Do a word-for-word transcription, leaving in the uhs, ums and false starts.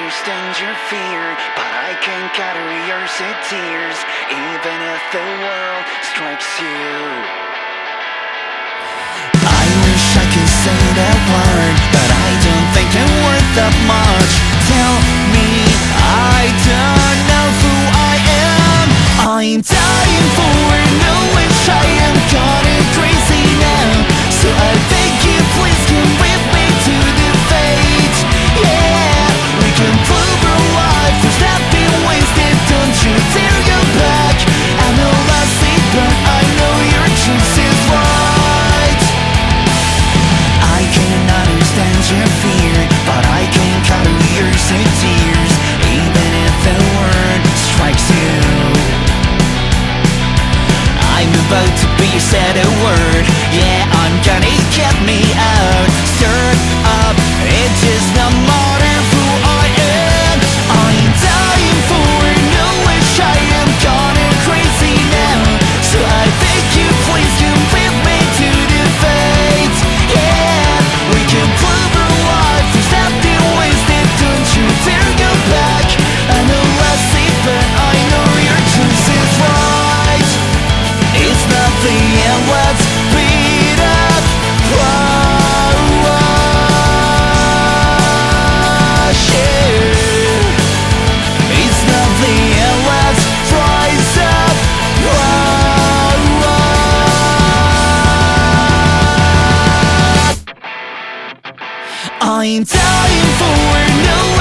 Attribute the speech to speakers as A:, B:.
A: understand your fear, but I can gather your sad tears, even if the world strikes you. I wish I could say that word, but I don't think I'm worth that much. Tell me, I don't know who I am. I'm dying for knowledge, I am gone crazy now. So I beg you, please come with me to the fate. Yeah, we can prove our life, there's nothing wasted. Don't you dare go back. I know I see, but I know your choice is right. I can understand your fear, but I can cut your sad tears, even if the word strikes you. I'm about to be said a word, yeah, I'm gonna get me out. Stirred up, it does not matter who I am. I'm dying for knowledge, I am gone crazy now. So I beg you, please come with me to the fate. Yeah, we can prove our life, there's nothing wasted. Don't you dare go back. I know I see, but I know your choice is right. It's not the end, let's beat up. Whoa, whoa, shit. It's not the end, let's rise up. Whoa, whoa. I'm dying for no